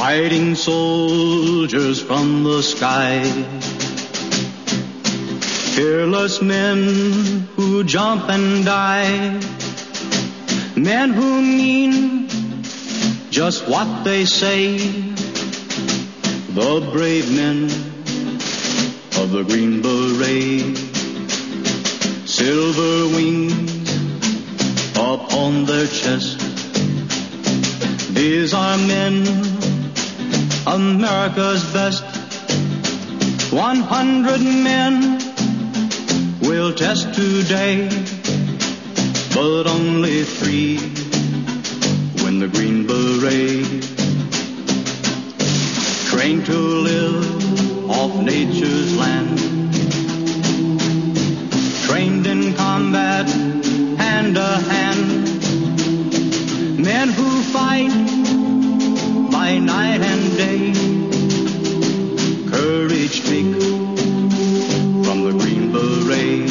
fighting soldiers from the sky. Fearless men who jump and die. Men who mean just what they say. The brave men of the Green Beret. Silver wings upon their chest. These are men, America's best. 100 men will test today, but only 3 win the Green Beret. Trained to live off nature's land. Trained in combat, hand to hand. Men who fight by night and day. Courage take from the Green Beret.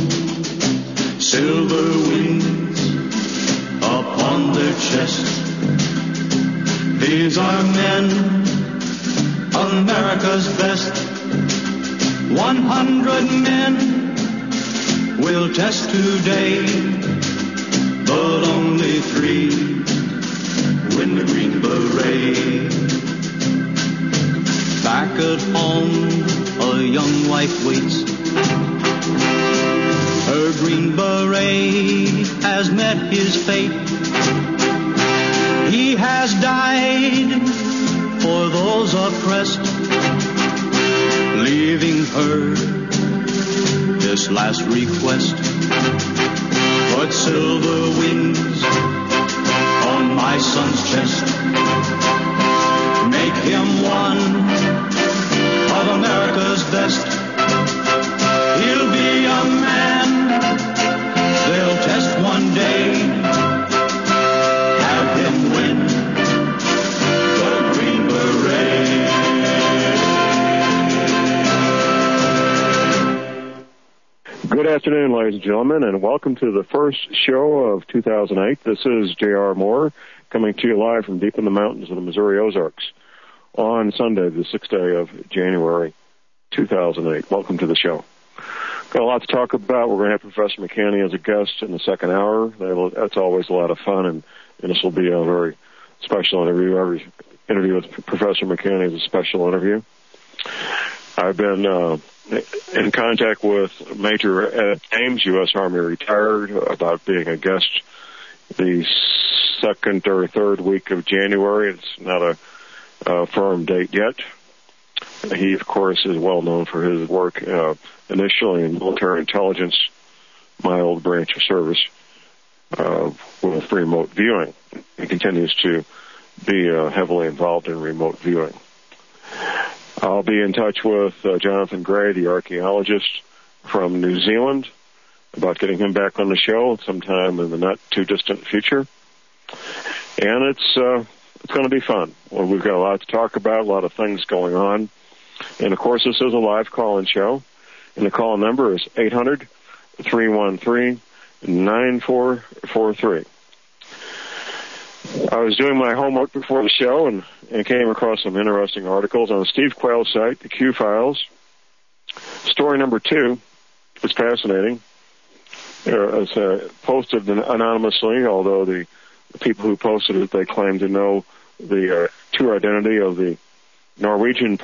Silver wings upon their chest. These are men, America's best. 100 men will test today, but only 3 win the Green Beret. Back at home, a young wife waits. Her Green Beret has met his fate. He has died for those oppressed, leaving her this last request. Put silver wings on my son's chest. Make him one of America's best. He'll be a man they'll test one day. Have him win the Green Beret. Good afternoon, ladies and gentlemen, and welcome to the first show of 2008. This is J.R. Moore coming to you live from deep in the mountains of the Missouri Ozarks on Sunday, the 6th day of January 2008. Welcome to the show. Got a lot to talk about. We're going to have Professor McCanny as a guest in the second hour. That's always a lot of fun, and this will be a very special interview. Every interview with Professor McCanny is a special interview. I've been in contact with Major Ed Ames, U.S. Army retired, about being a guest the second or third week of January. It's not a firm date yet. He, of course, is well known for his work initially in military intelligence, my old branch of service, with remote viewing. He continues to be heavily involved in remote viewing. I'll be in touch with Jonathan Gray, the archaeologist from New Zealand, about getting him back on the show sometime in the not-too-distant future. And it's going to be fun. Well, we've got a lot to talk about, a lot of things going on. And, of course, this is a live call-in show. And the call number is 800-313-9443. I was doing my homework before the show and came across some interesting articles on Steve Quayle's site, the Q Files. Story number 2 is fascinating. It's posted anonymously, although the people who posted it, they claim to know the true identity of the Norwegian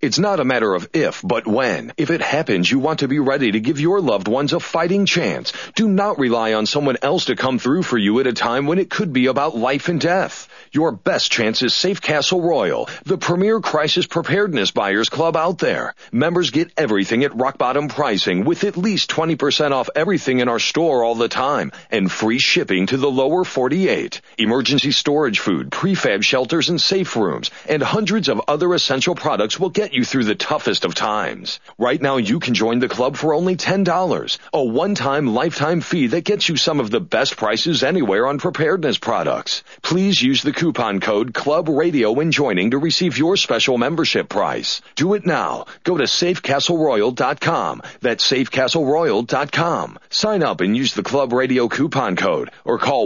It's not a matter of if, but when. If it happens, you want to be ready to give your loved ones a fighting chance. Do not rely on someone else to come through for you at a time when it could be about life and death. Your best chance is Safe Castle Royal, the premier crisis preparedness buyers club out there. Members get everything at rock bottom pricing with at least 20% off everything in our store all the time and free shipping to the lower 48. Emergency storage food, prefab shelters and safe rooms, and hundreds of other essential products will get you through the toughest of times. Right now you can join the club for only $10, a one-time lifetime fee that gets you some of the best prices anywhere on preparedness products. Please use the coupon code Club Radio when joining to receive your special membership price. Do it now. Go to safecastleroyal.com. That's safecastleroyal.com. Sign up and use the Club Radio coupon code or call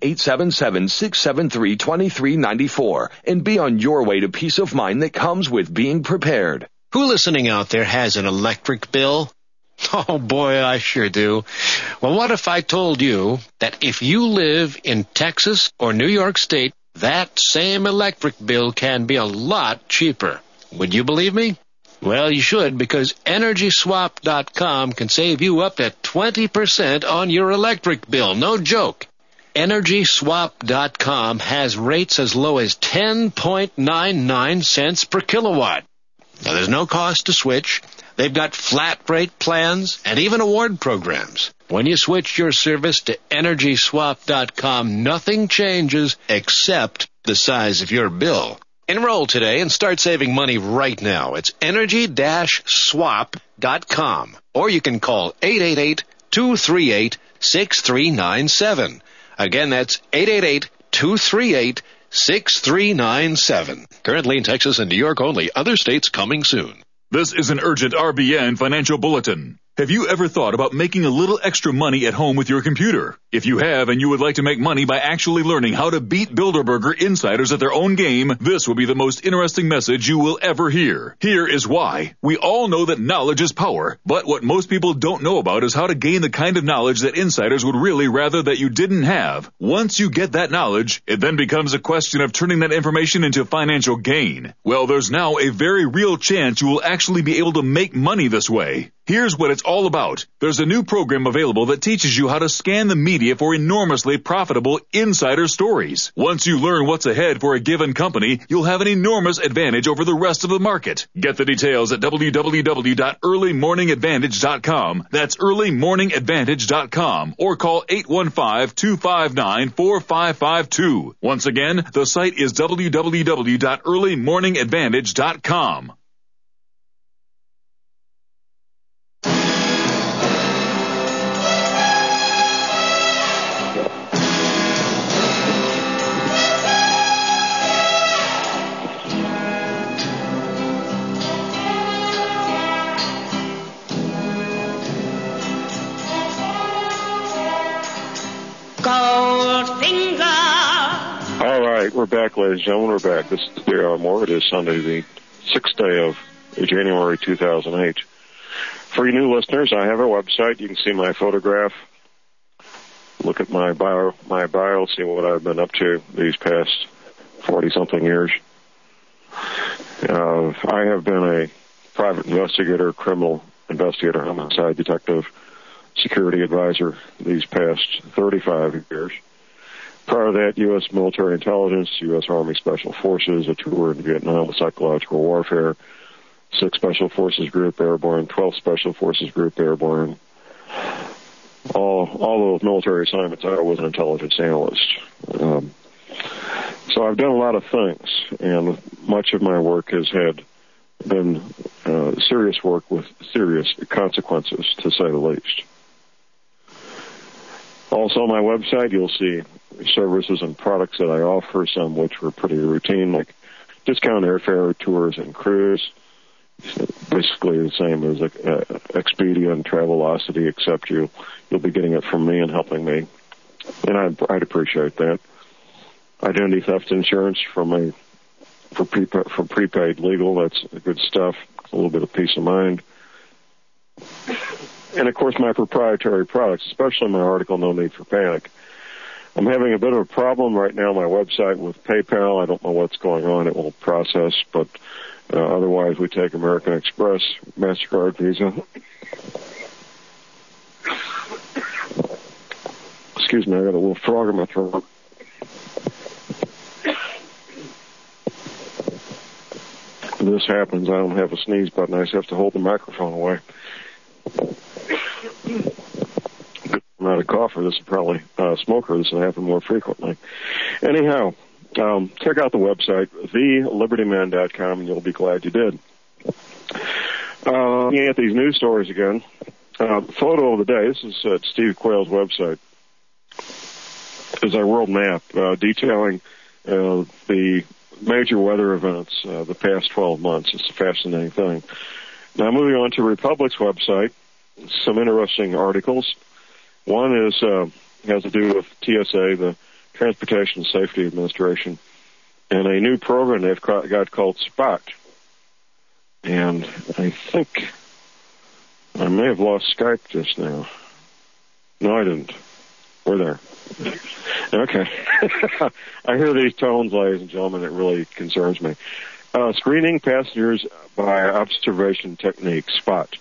1-877-673-2394 and be on your way to peace of mind that comes with being prepared. Who listening out there has an electric bill? Oh boy, I sure do. Well, what if I told you that if you live in Texas or New York State, that same electric bill can be a lot cheaper? Would you believe me? Well, you should, because EnergySwap.com can save you up to 20% on your electric bill. No joke. EnergySwap.com has rates as low as 10.99 cents per kilowatt. Now, there's no cost to switch. They've got flat rate plans and even award programs. When you switch your service to EnergySwap.com, nothing changes except the size of your bill. Enroll today and start saving money right now. It's Energy-Swap.com. Or you can call 888-238-6397. Again, that's 888-238-6397. Currently in Texas and New York only. Other states coming soon. This is an urgent RBN financial bulletin. Have you ever thought about making a little extra money at home with your computer? If you have and you would like to make money by actually learning how to beat Bilderberger insiders at their own game, this will be the most interesting message you will ever hear. Here is why. We all know that knowledge is power, but what most people don't know about is how to gain the kind of knowledge that insiders would really rather that you didn't have. Once you get that knowledge, it then becomes a question of turning that information into financial gain. Well, there's now a very real chance you will actually be able to make money this way. Here's what it's all about. There's a new program available that teaches you how to scan the media for enormously profitable insider stories. Once you learn what's ahead for a given company, you'll have an enormous advantage over the rest of the market. Get the details at www.earlymorningadvantage.com. That's earlymorningadvantage.com or call 815-259-4552. Once again, the site is www.earlymorningadvantage.com. All right, we're back, ladies and gentlemen. We're back. This is J.R. Moore. It is Sunday, the 6th day of January 2008. For you new listeners, I have a website. You can see my photograph. Look at my bio, see what I've been up to these past 40-something years. I have been a private investigator, criminal investigator, homicide detective, security advisor these past 35 years. Prior to that, U.S. military intelligence, U.S. Army Special Forces, a tour in Vietnam with psychological warfare, 6 Special Forces Group Airborne, 12 Special Forces Group Airborne. All those military assignments, I was an intelligence analyst. So I've done a lot of things, and much of my work has been serious work with serious consequences, to say the least. Also on my website, you'll see services and products that I offer, some which were pretty routine, like discount airfare, tours, and cruise. Basically the same as Expedia and Travelocity, except you'll be getting it from me and helping me, and I'd appreciate that. Identity theft insurance for prepaid legal, that's good stuff, a little bit of peace of mind. And, of course, my proprietary products, especially my article, No Need for Panic. I'm having a bit of a problem right now on my website with PayPal. I don't know what's going on. It won't process, but Otherwise, we take American Express, MasterCard, Visa. Excuse me, I got a little frog in my throat. When this happens, I don't have a sneeze button. I just have to hold the microphone away. I'm not a cougher. This is probably a smoker. This will happen more frequently. Anyhow, check out the website, thelibertyman.com, and you'll be glad you did. Looking at these news stories again, photo of the day, this is at Steve Quayle's website, is our world map detailing the major weather events the past 12 months. It's a fascinating thing. Now, moving on to Republic's website, some interesting articles. One is has to do with TSA, the Transportation Safety Administration, and a new program they've got called SPOT. And I think I may have lost Skype just now. No, I didn't. We're there. Okay. I hear these tones, ladies and gentlemen. It really concerns me. Screening passengers by observation technique, SPOT.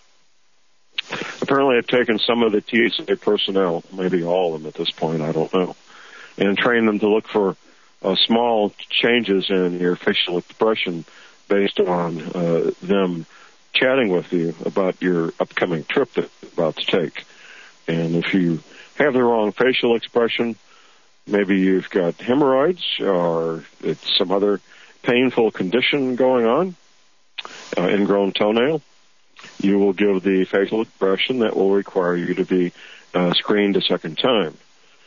Apparently, they've taken some of the TSA personnel, maybe all of them at this point, I don't know, and trained them to look for small changes in your facial expression based on them chatting with you about your upcoming trip that you're about to take. And if you have the wrong facial expression, maybe you've got hemorrhoids or it's some other painful condition going on, ingrown toenail, you will give the facial expression that will require you to be screened a second time.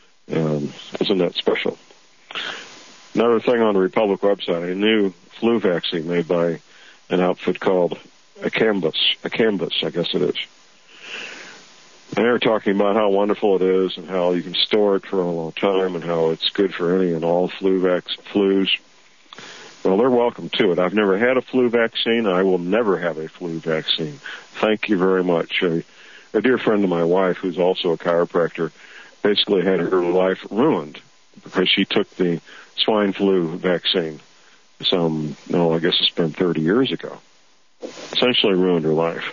Isn't that special? Another thing on the Republic website, a new flu vaccine made by an outfit called Acambus, I guess it is. And they're talking about how wonderful it is and how you can store it for a long time and how it's good for any and all flus. Well, they're welcome to it. I've never had a flu vaccine. I will never have a flu vaccine. Thank you very much. A dear friend of my wife, who's also a chiropractor, basically had her life ruined because she took the swine flu vaccine I guess it's been 30 years ago. Essentially ruined her life.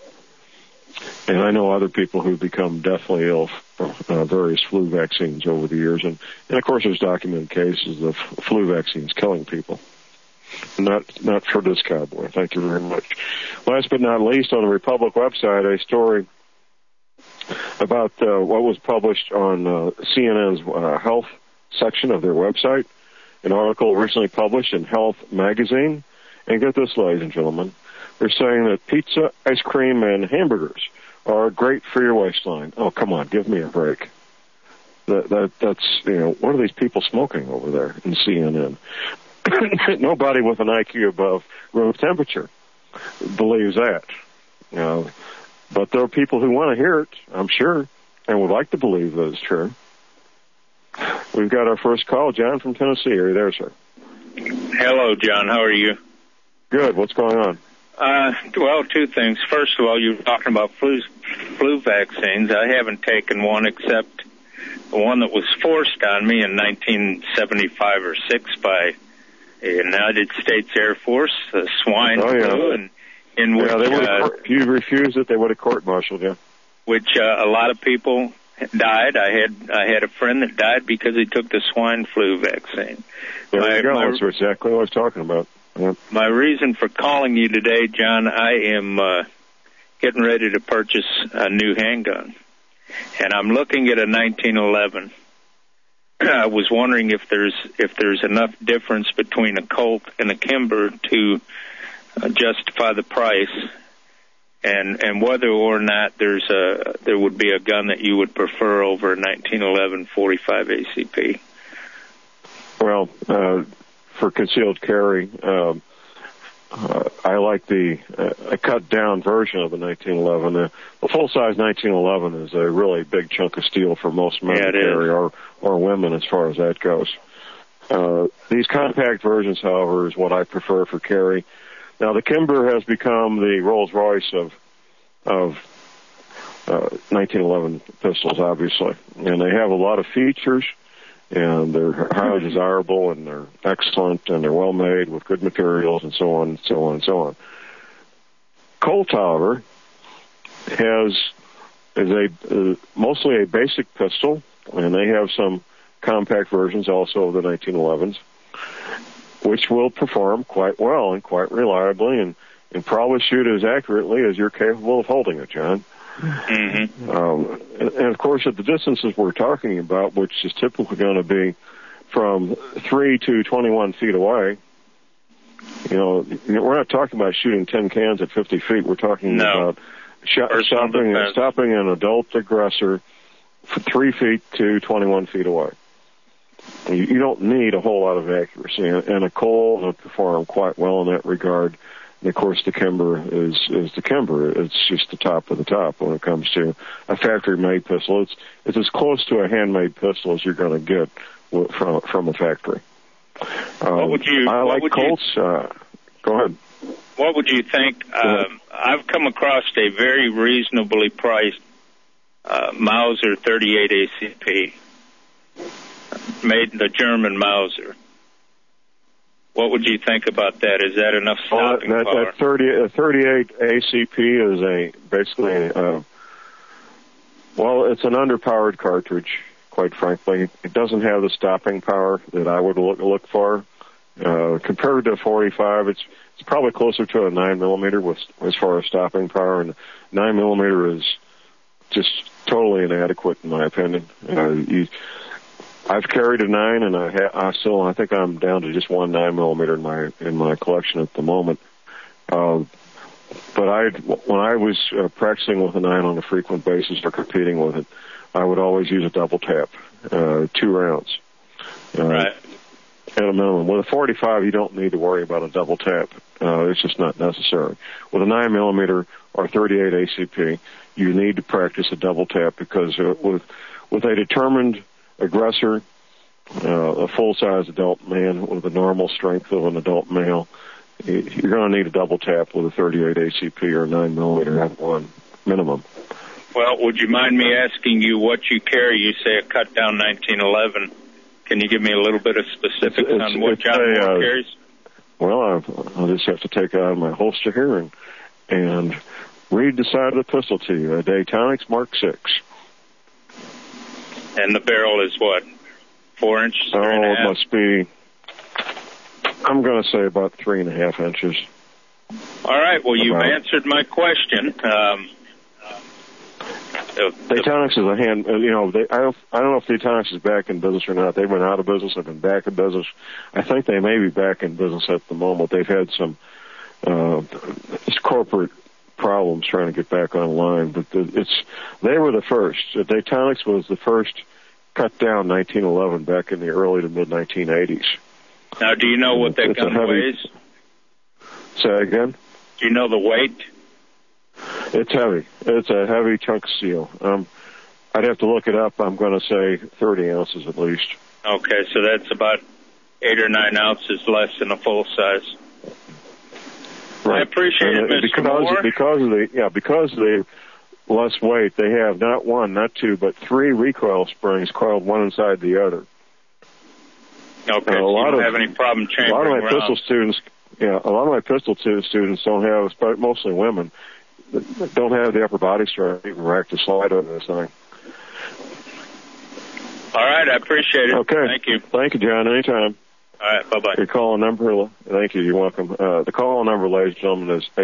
And I know other people who've become deathly ill from various flu vaccines over the years. And of course, there's documented cases of flu vaccines killing people. Not for this cowboy. Thank you very much. Last but not least, on the Republic website, a story about what was published on CNN's health section of their website, an article originally published in Health magazine. And get this, ladies and gentlemen, they're saying that pizza, ice cream, and hamburgers are great for your waistline. Oh, come on, give me a break. That's what are these people smoking over there in CNN? Nobody with an IQ above room temperature believes that. But there are people who want to hear it, I'm sure, and would like to believe that it's true. We've got our first call, John from Tennessee. Are you there, sir? Hello, John. How are you? Good. What's going on? Well, two things. First of all, you were talking about flu vaccines. I haven't taken one except the one that was forced on me in 1975 or 6 by the United States Air Force, the swine flu, and in which if you refused it, they would have court-martialed you. Which a lot of people died. I had a friend that died because he took the swine flu vaccine. There you go. That's exactly what I was talking about. Yeah. My reason for calling you today, John, I am getting ready to purchase a new handgun, and I'm looking at a 1911. I was wondering if there's enough difference between a Colt and a Kimber to justify the price, and whether or not there would be a gun that you would prefer over a 1911 45 ACP. Well, for concealed carry, I like a cut-down version of the 1911. The full-size 1911 is a really big chunk of steel for most men to carry, or women as far as that goes. These compact versions, however, is what I prefer for carry. Now, the Kimber has become the Rolls-Royce of 1911 pistols, obviously, and they have a lot of features. and they're highly desirable, and they're excellent, and they're well made with good materials, and so on, and so on, and so on. Colt, however, is mostly a basic pistol, and they have some compact versions also of the 1911s, which will perform quite well and quite reliably, and probably shoot as accurately as you're capable of holding it, John. Mm-hmm. And of course, at the distances we're talking about, which is typically going to be from 3 to 21 feet away, we're not talking about shooting 10 cans at 50 feet. We're talking about stopping an adult aggressor 3 feet to 21 feet away. You don't need a whole lot of accuracy, and a Colt will perform quite well in that regard. And of course, the Kimber is the Kimber. It's just the top of the top when it comes to a factory-made pistol. It's as close to a handmade pistol as you're going to get from a factory. I like Colts. Go ahead. What would you think? I've come across a very reasonably priced Mauser 38 ACP, made the German Mauser. What would you think about that? Is that enough stopping power? That 38 ACP is basically it's an underpowered cartridge, quite frankly. It doesn't have the stopping power that I would look for. Compared to a 45, it's probably closer to a 9mm as far as stopping power, and 9mm is just totally inadequate in my opinion. I've carried a 9, and I think I'm down to just one 9mm in my collection at the moment. But when I was practicing with a 9 on a frequent basis or competing with it, I would always use a double tap, 2 rounds. Right. At a minimum. With a 45, you don't need to worry about a double tap. It's just not necessary. With a 9mm or 38 ACP, you need to practice a double tap because with a determined aggressor, a full-size adult man with the normal strength of an adult male, you're going to need a double tap with a 38 ACP or a 9mm at one minimum. Well, would you mind me asking you what you carry? You say a cut-down 1911. Can you give me a little bit of specifics on what John Moore carries? Well, I'll just have to take it out of my holster here and read the side of the pistol to you. A Daytonics Mark 6. And the barrel is what? 4 inches? It must be, I'm going to say about 3.5 inches. All right. Well, you've answered my question. Daytonics is a hand, I don't know if Daytonics is back in business or not. They've been out of business. They've been back in business. I think they may be back in business at the moment. They've had some corporate problems trying to get back online, but they were the first. Daytonics was the first cut down 1911 back in the early to mid 1980s. Now, do you know what that gun weighs? Say again? Do you know the weight? It's heavy. It's a heavy chunk of steel. I'd have to look it up. I'm going to say 30 ounces at least. Okay, so that's about 8 or 9 ounces less than a full size. Right. I appreciate it, Mr. Moore. Because of the less weight, they have not 1, not 2, but 3 recoil springs coiled one inside the other. Okay, so you don't have any problem chambering a lot of my pistol students don't have, mostly women, don't have the upper body strength to even rack the slide on this thing. All right, I appreciate it. Okay. Thank you. Thank you, John. Anytime. All right, bye-bye. Your call number, thank you, you're welcome. The call number, ladies and gentlemen, is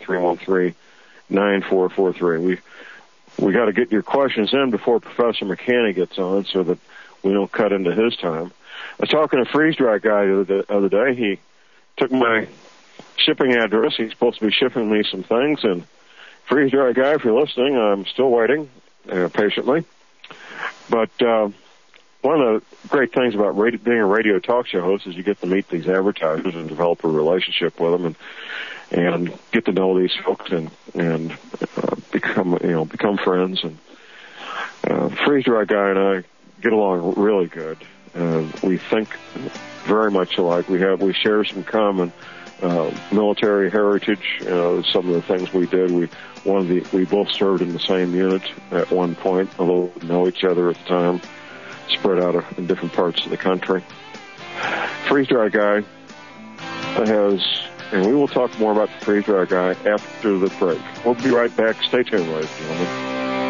800-313-9443. We got to get your questions in before Professor McCanny gets on so that we don't cut into his time. I was talking to a freeze-dry guy the other day. He took my shipping address. He's supposed to be shipping me some things, and freeze-dry guy, if you're listening, I'm still waiting patiently. But one of the great things about being a radio talk show host is you get to meet these advertisers and develop a relationship with them and get to know these folks and become friends. And freeze-dry guy and I get along really good. We think very much alike. We share some common military heritage. Some of the things we did. We both served in the same unit at one point, although we didn't know each other at the time. spread out in different parts of the country. Freeze Dry Guy has, and we will talk more about the Freeze Dry Guy after the break. We'll be right back. Stay tuned, ladies and gentlemen.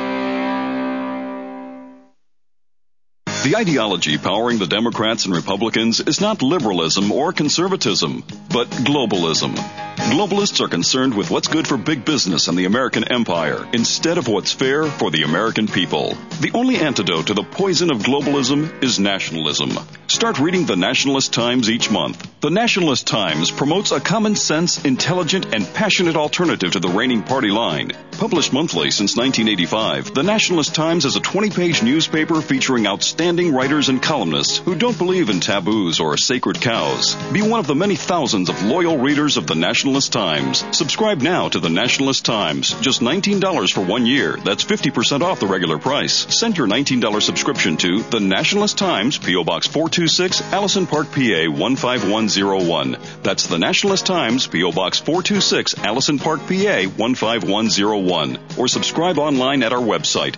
The ideology powering the Democrats and Republicans is not liberalism or conservatism, but globalism. Globalists are concerned with what's good for big business and the American empire instead of what's fair for the American people. The only antidote to the poison of globalism is nationalism. Start reading the Nationalist Times each month. The Nationalist Times promotes a common sense, intelligent, and passionate alternative to the reigning party line. Published monthly since 1985, the Nationalist Times is a 20-page newspaper featuring outstanding writers and columnists who don't believe in taboos or sacred cows. Be one of the many thousands of loyal readers of the Nationalist Times. Subscribe now to the Nationalist Times. Just $19 for 1 year. That's 50% off the regular price. Send your $19 subscription to the Nationalist Times, P.O. Box 426, Allison Park, PA 15101. That's the Nationalist Times, P.O. Box 426, Allison Park, PA 15101. Or subscribe online at our website,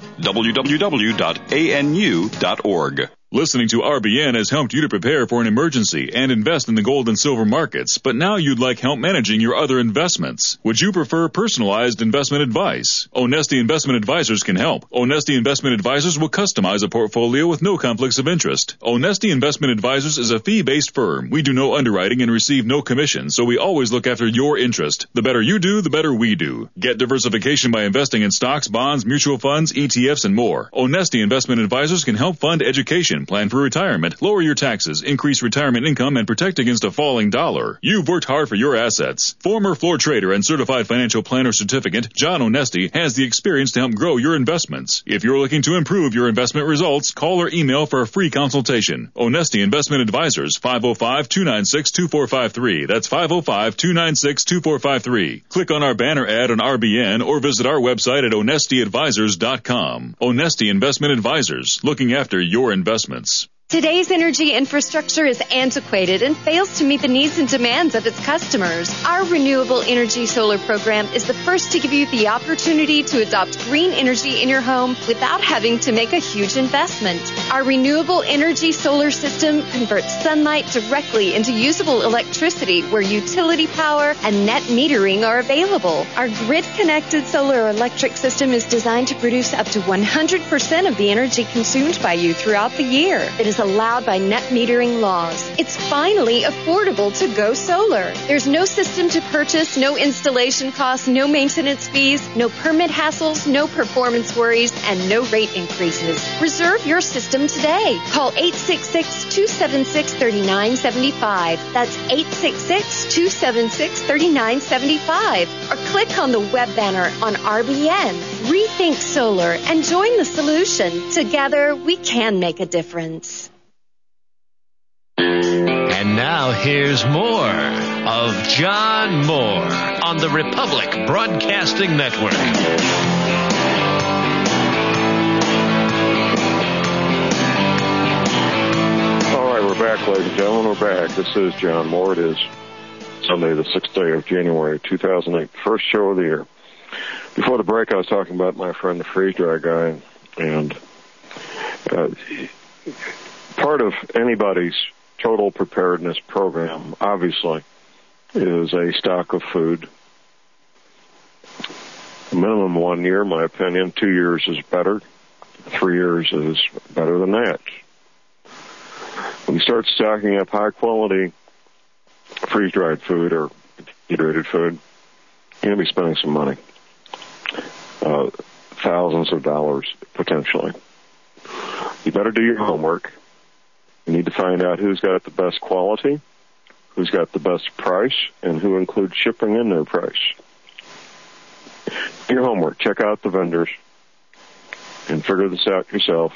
www.anu.org. Listening to RBN has helped you to prepare for an emergency and invest in the gold and silver markets, but now you'd like help managing your other investments. Would you prefer personalized investment advice? Onesti Investment Advisors can help. Onesti Investment Advisors will customize a portfolio with no conflicts of interest. Onesti Investment Advisors is a fee-based firm. We do no underwriting and receive no commission, so we always look after your interest. The better you do, the better we do. Get diversification by investing in stocks, bonds, mutual funds, ETFs, and more. Onesti Investment Advisors can help fund education, plan for retirement, lower your taxes, increase retirement income, and protect against a falling dollar. You've worked hard for your assets. Former floor trader and certified financial planner certificate, John Onesti, has the experience to help grow your investments. If you're looking to improve your investment results, call or email for a free consultation. Onesti Investment Advisors, 505-296-2453. That's 505-296-2453. Click on our banner ad on RBN or visit our website at onestiadvisors.com. Onesti Investment Advisors, looking after your investments. Today's energy infrastructure is antiquated and fails to meet the needs and demands of its customers. Our Renewable Energy Solar program is the first to give you the opportunity to adopt green energy in your home without having to make a huge investment. Our Renewable Energy Solar system converts sunlight directly into usable electricity where utility power and net metering are available. Our grid-connected solar electric system is designed to produce up to 100% of the energy consumed by you throughout the year. It is allowed by net metering laws. It's finally affordable to go solar. There's no system to purchase, no installation costs, no maintenance fees, no permit hassles, no performance worries, and no rate increases. Reserve your system today. Call 866-276-3975. That's 866-276-3975. Or click on the web banner on RBN. Rethink Solar and join the solution. Together, we can make a difference. And now here's more of John Moore on the Republic Broadcasting Network. All right, we're back, ladies and gentlemen. We're back. This is John Moore. It is Sunday, the 6th day of January, 2008, first show of the year. Before the break, I was talking about my friend, the Freeze Dry Guy, and part of anybody's total preparedness program, obviously, is a stock of food. Minimum 1 year, in my opinion. 2 years is better. 3 years is better than that. When you start stocking up high-quality freeze-dried food or dehydrated food, you're going to be spending some money. Thousands of dollars, potentially. You better do your homework. You need to find out who's got the best quality, who's got the best price, and who includes shipping in their price. Do your homework. Check out the vendors and figure this out yourself.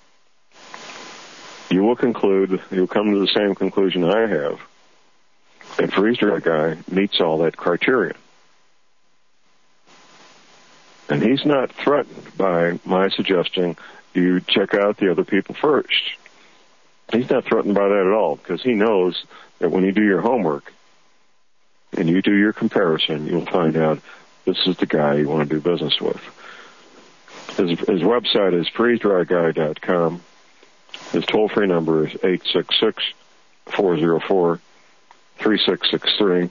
You will come to the same conclusion I have, that Freeze Dry Guy meets all that criteria. And he's not threatened by my suggesting you check out the other people first. He's not threatened by that at all, because he knows that when you do your homework and you do your comparison, you'll find out this is the guy you want to do business with. His website is freezedryguy.com. His toll-free number is 866-404-3663.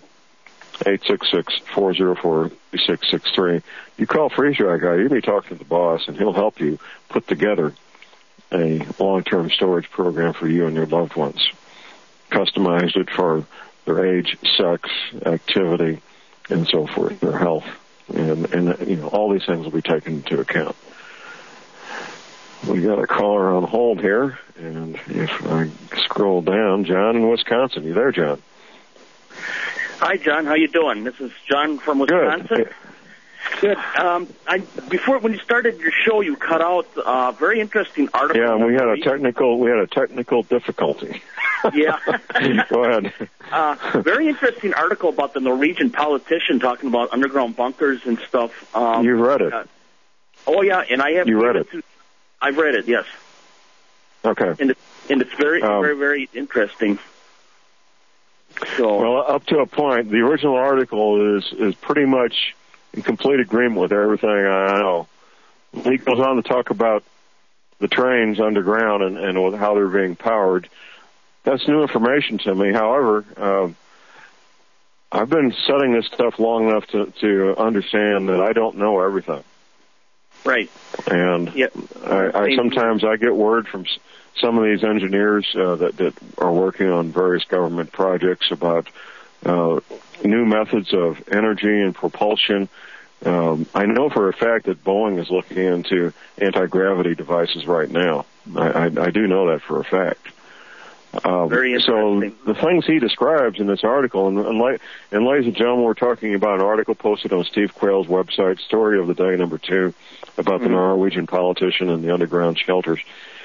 866-404-3663. You call Freeze-Dry Guy, you may talk to the boss, and he'll help you put together a long-term storage program for you and your loved ones. Customized it for their age, sex, activity, and so forth, their health. And you know, all these things will be taken into account. We got a caller on hold here, and if I scroll down, John in Wisconsin. You there, John? Hi, John. How you doing? This is John from Wisconsin. Good. Before, when you started your show, you cut out a very interesting article. Yeah, and we had a technical difficulty. Yeah. Go ahead. Very interesting article about the Norwegian politician talking about underground bunkers and stuff. You've read it. Oh yeah, and I have. You read it. I've read it. Yes. Okay. And it's very, very interesting. So. Well, up to a point, the original article is pretty much in complete agreement with everything I know. He goes on to talk about the trains underground and with how they're being powered. That's new information to me. However, I've been studying this stuff long enough to understand that I don't know everything. Right. And I sometimes I get word from some of these engineers that are working on various government projects about new methods of energy and propulsion. I know for a fact that Boeing is looking into anti-gravity devices right now. I do know that for a fact. Very interesting. So the things he describes in this article, and ladies and gentlemen, we're talking about an article posted on Steve Quayle's website, Story of the Day #2, about the Norwegian politician and the underground shelters.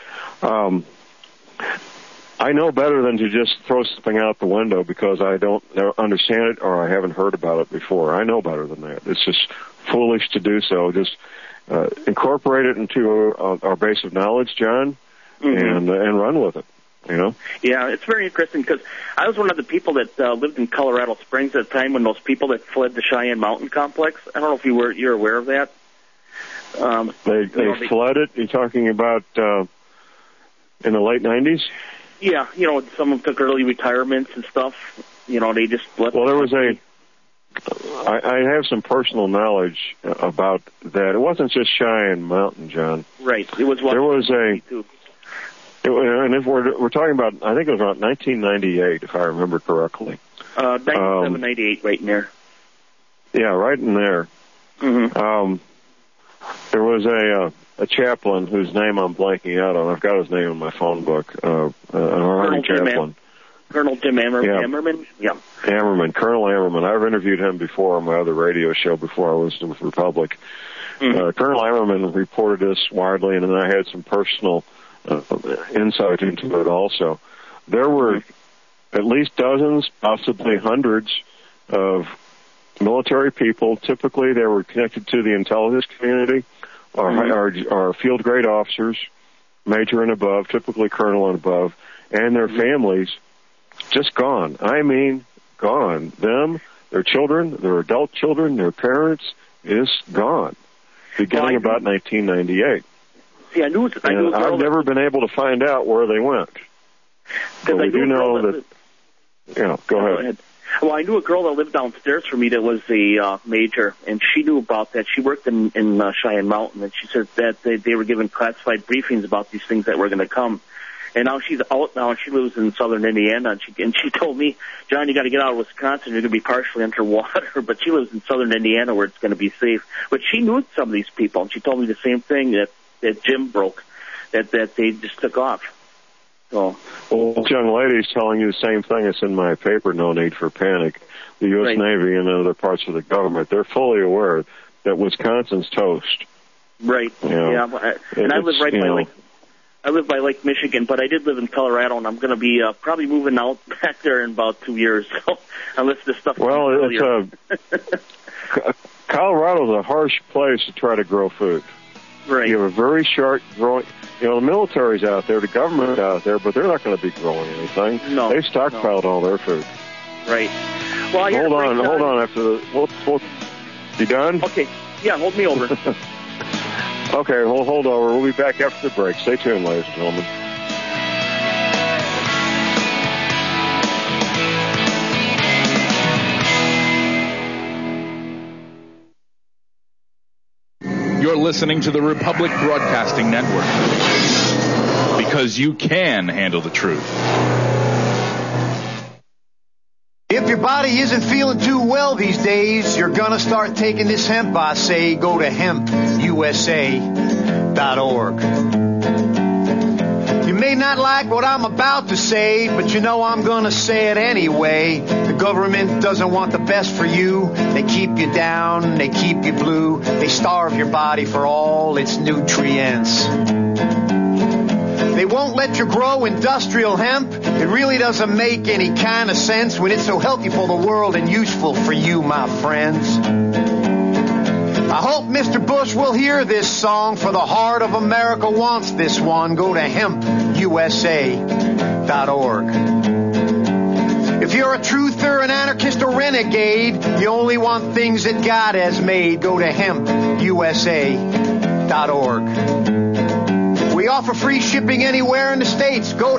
I know better than to just throw something out the window because I don't understand it or I haven't heard about it before. I know better than that. It's just foolish to do so. Just incorporate it into our base of knowledge, John, and run with it. You know? Yeah, it's very interesting because I was one of the people that lived in Colorado Springs at the time when those people that fled the Cheyenne Mountain Complex. I don't know if you're aware of that. They fled it. You're talking about in the late 90s? Yeah, you know, some of them took early retirements and stuff. You know, they just left. Well, there was I have some personal knowledge about that. It wasn't just Cheyenne Mountain, John. Right. It was. There was and if we're talking about, I think it was about 1998, if I remember correctly. 97, 98, right in there. Yeah, right in there. Mm-hmm. There was a chaplain whose name I'm blanking out on. I've got his name in my phone book. An Army chaplain. Colonel Jim Ammerman? Yeah. Ammerman, Colonel Ammerman. I've interviewed him before on my other radio show before I was with Republic. Colonel Ammerman reported this widely, and then I had some personal insight into it also. There were at least dozens, possibly hundreds of military people. Typically, they were connected to the intelligence community or field grade officers, major and above, typically colonel and above, and their families just gone. I mean, gone. Them, their children, their adult children, their parents, is gone. Beginning about 1998. See, I knew I've never been able to find out where they went. But we do know that. Yeah, go ahead. Well, I knew a girl that lived downstairs from me that was a major, and she knew about that. She worked in Cheyenne Mountain, and she said that they were given classified briefings about these things that were going to come. And now she's out now, and she lives in southern Indiana, and she told me, John, you got to get out of Wisconsin. You're going to be partially underwater. But she lives in southern Indiana where it's going to be safe. But she knew some of these people, and she told me the same thing that Jim broke, that they just took off. So, well, this young lady's telling you the same thing that's in my paper, No Need for Panic. The U.S. Navy and other parts of the government, they're fully aware that Wisconsin's toast. Right. You know, yeah. And I live I live by Lake Michigan, but I did live in Colorado, and I'm going to be probably moving out back there in about 2 years. So unless this stuff. Well, Colorado's a harsh place to try to grow food. Right. You have a very short growing. You know, the military's out there, the government's out there, but they're not going to be growing anything. No. They've stockpiled all their food. Right. Well, hold on. After the, you done? Okay. Yeah, hold me over. Okay, hold over. We'll be back after the break. Stay tuned, ladies and gentlemen. You're listening to the Republic Broadcasting Network, because you can handle the truth. If your body isn't feeling too well these days, you're gonna start taking this hemp, I say. Go to hempusa.org. You may not like what I'm about to say, but you know I'm gonna say it anyway. The government doesn't want the best for you. They keep you down, they keep you blue. They starve your body for all its nutrients. They won't let you grow industrial hemp. It really doesn't make any kind of sense when it's so healthy for the world and useful for you, my friends. I hope Mr. Bush will hear this song, for the heart of America wants this one. Go to hempusa.org. If you're a truther, an anarchist, or renegade, you only want things that God has made. Go to hempusa.org. We offer free shipping anywhere in the States. Go to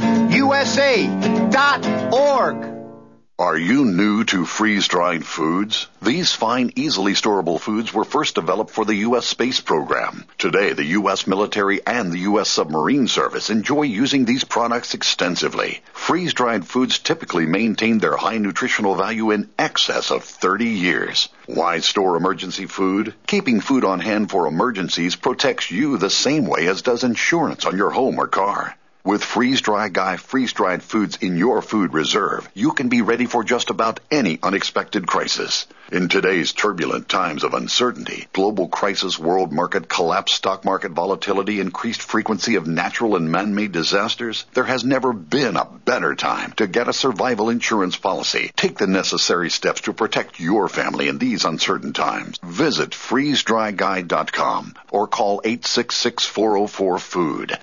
hempusa.org. Are you new to freeze-dried foods? These fine, easily storable foods were first developed for the U.S. space program. Today, the U.S. military and the U.S. submarine service enjoy using these products extensively. Freeze-dried foods typically maintain their high nutritional value in excess of 30 years. Why store emergency food? Keeping food on hand for emergencies protects you the same way as does insurance on your home or car. With Freeze-Dry Guy freeze-dried foods in your food reserve, you can be ready for just about any unexpected crisis. In today's turbulent times of uncertainty, global crisis, world market collapse, stock market volatility, increased frequency of natural and man-made disasters, there has never been a better time to get a survival insurance policy. Take the necessary steps to protect your family in these uncertain times. Visit freezedryguy.com or call 866-404-FOOD,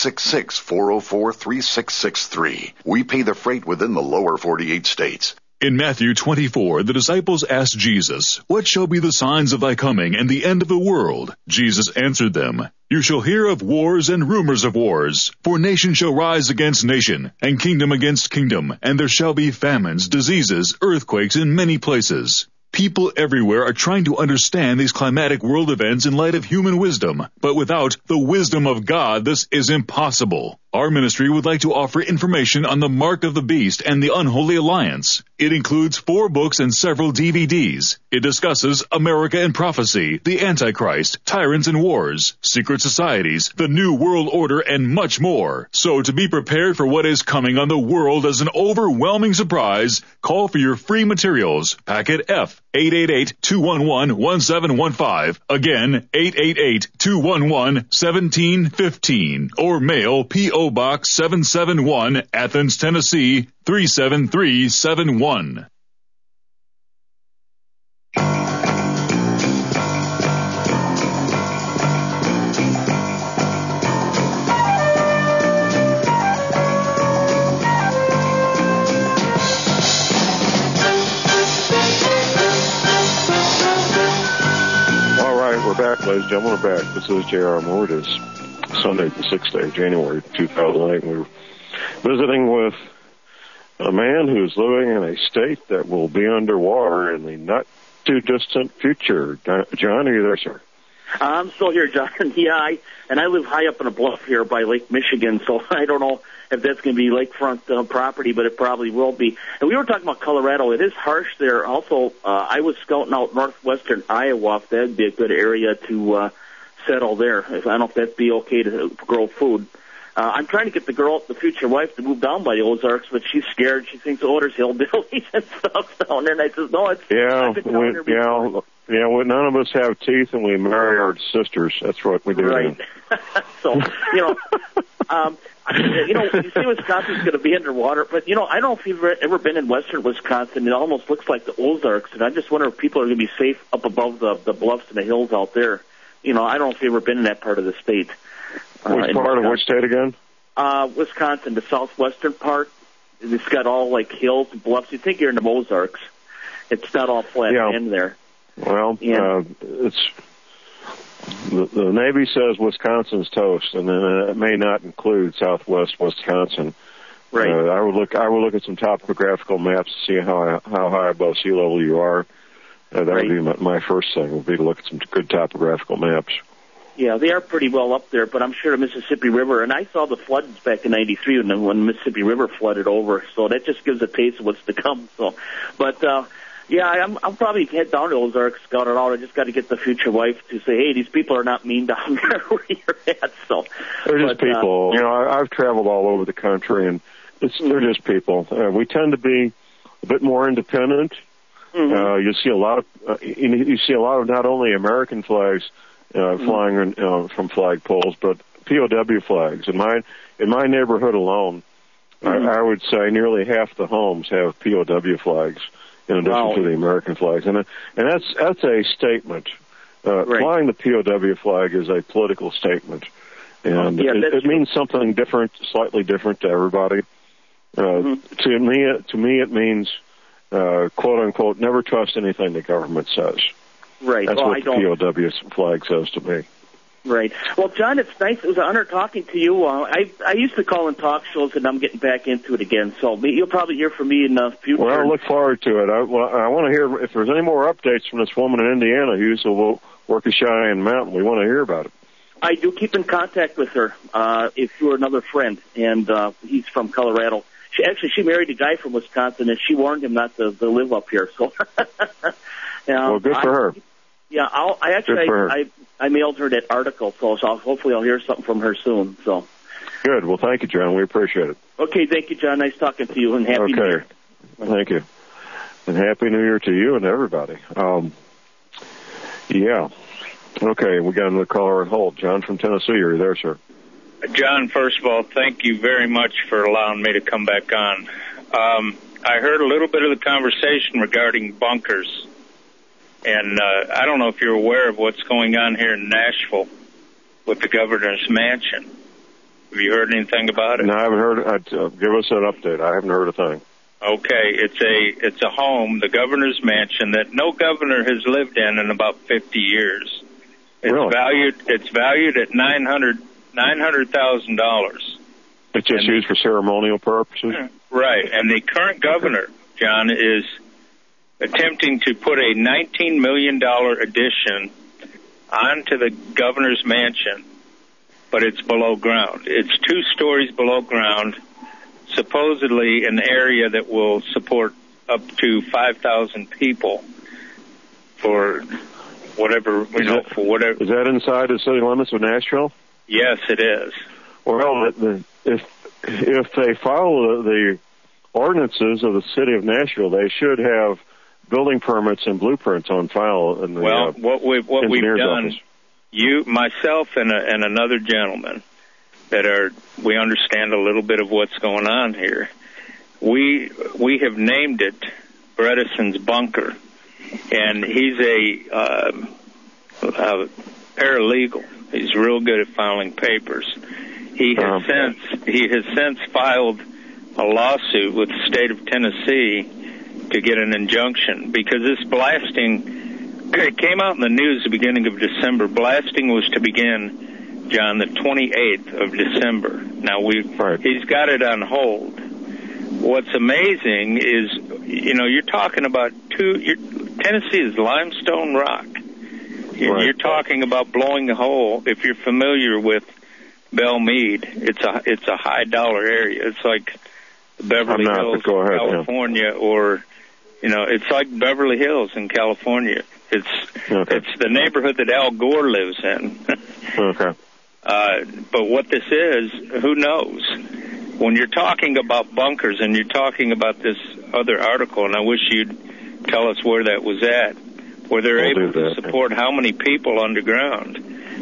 866-404-3663. We pay the freight within the lower 48 states. In Matthew 24, the disciples asked Jesus, "What shall be the signs of thy coming and the end of the world?" Jesus answered them, "You shall hear of wars and rumors of wars. For nation shall rise against nation, and kingdom against kingdom, and there shall be famines, diseases, earthquakes in many places." People everywhere are trying to understand these climatic world events in light of human wisdom, but without the wisdom of God, this is impossible. Our ministry would like to offer information on the Mark of the Beast and the Unholy Alliance. It includes 4 books and several DVDs. It discusses America and Prophecy, the Antichrist, Tyrants and Wars, Secret Societies, the New World Order, and much more. So to be prepared for what is coming on the world as an overwhelming surprise, call for your free materials. Packet F, 888-211-1715. Again, 888-211-1715. Or mail P.O. Box 771, Athens, Tennessee, 37371. All right, we're back, ladies and gentlemen. We're back. This is J.R. Moore. It is Sunday, the 6th day of January, 2008. We were visiting with a man who's living in a state that will be underwater in the not-too-distant future. John, are you there, sir? I'm still here, John. Yeah, I live high up in a bluff here by Lake Michigan, so I don't know if that's going to be lakefront property, but it probably will be. And we were talking about Colorado. It is harsh there. Also, I was scouting out northwestern Iowa. If that'd be a good area to settle there. I don't know if that'd be okay to grow food. I'm trying to get the girl, the future wife, to move down by the Ozarks, but she's scared. She thinks, there's hillbillies and stuff down there. And I said, no, it's... none of us have teeth, and we marry our sisters. That's what we do. Right. So, you say Wisconsin's going to be underwater, but, I don't know if you've ever been in western Wisconsin. It almost looks like the Ozarks, and I just wonder if people are going to be safe up above the bluffs and the hills out there. I don't know if you've ever been in that part of the state. Which part of which state again? Wisconsin, the southwestern part. It's got all, hills and bluffs. You think you're in the Ozarks. It's not all flat in there. Well, it's... The Navy says Wisconsin's toast, and then it may not include southwest Wisconsin. Right. I would look at some topographical maps to see how high above sea level you are. That would be my first thing, would be to look at some good topographical maps. Yeah, they are pretty well up there, but I'm sure the Mississippi River, and I saw the floods back in '93 when the Mississippi River flooded over, so that just gives a taste of what's to come. So, but I'll probably head down to Ozark, scout it out. I just got to get the future wife to say, hey, these people are not mean down there where you're at. So they're just people. I've traveled all over the country, and they're just people. We tend to be a bit more independent. Mm-hmm. You see a lot of not only American flags flying from flagpoles, but POW flags. In my neighborhood alone, I would say nearly half the homes have POW flags in addition to the American flags, and that's a statement. Flying the POW flag is a political statement, and it means something different, slightly different to everybody. To me, it means quote unquote, never trust anything the government says. Right. That's what the POW flag says to me. Right. Well, John, it's nice. It was an honor talking to you. I used to call in talk shows, and I'm getting back into it again. So you'll probably hear from me in the future. Well, I look forward to it. I want to hear if there's any more updates from this woman in Indiana who used to work at Cheyenne Mountain. We want to hear about it. I do keep in contact with her. If you're another friend, and he's from Colorado. She married a guy from Wisconsin, and she warned him not to live up here. So, well, good for her. Yeah, I mailed her that article, so hopefully I'll hear something from her soon. So, good. Well, thank you, John. We appreciate it. Okay, thank you, John. Nice talking to you, and happy New Year. Thank you, and happy New Year to you and everybody. Yeah. Okay, we got another caller on hold. John from Tennessee, are you there, sir? John, first of all, thank you very much for allowing me to come back on. I heard a little bit of the conversation regarding bunkers, and I don't know if you're aware of what's going on here in Nashville with the governor's mansion. Have you heard anything about it? No, I haven't heard. Give us an update. I haven't heard a thing. Okay, it's a home, the governor's mansion, that no governor has lived in about 50 years. It's valued at $900,000. It's just used for ceremonial purposes? Right. And the current governor, John, is attempting to put a $19 million addition onto the governor's mansion, but it's below ground. It's 2 stories below ground, supposedly an area that will support up to 5,000 people for whatever, for whatever. Is that inside the city limits of Nashville? Yes, it is. Well, if they follow the ordinances of the city of Nashville, they should have building permits and blueprints on file in the what we've done, office. Myself, and another gentleman we understand a little bit of what's going on here. We have named it Bredesen's Bunker, and he's a paralegal. He's real good at filing papers. He has since filed a lawsuit with the state of Tennessee to get an injunction because this blasting, it came out in the news at the beginning of December. Blasting was to begin, John, the 28th of December. Now he's got it on hold. What's amazing is, you're talking about Tennessee is limestone rock. You're talking about blowing a hole. If you're familiar with Belle Meade, it's a high dollar area. It's like Beverly Hills, California, or it's like Beverly Hills in California. It's the neighborhood that Al Gore lives in. Okay. But what this is, who knows? When you're talking about bunkers and you're talking about this other article, and I wish you'd tell us where that was at, where they're able to support how many people underground.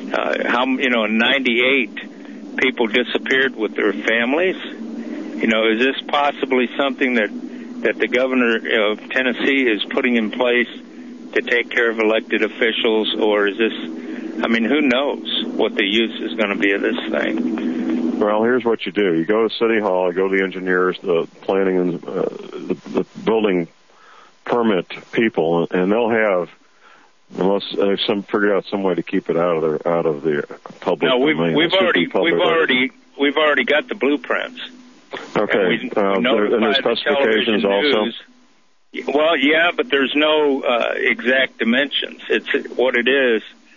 In 98, people disappeared with their families. Is this possibly something that the governor of Tennessee is putting in place to take care of elected officials, or is this, who knows what the use is going to be of this thing? Well, here's what you do. You go to City Hall, you go to the engineers, the planning, and the building permit people, and they'll have, unless they've figured out some way to keep it out of the public domain. We've already got the blueprints. Okay. And there's specifications also. Well, yeah, but there's no exact dimensions. What it is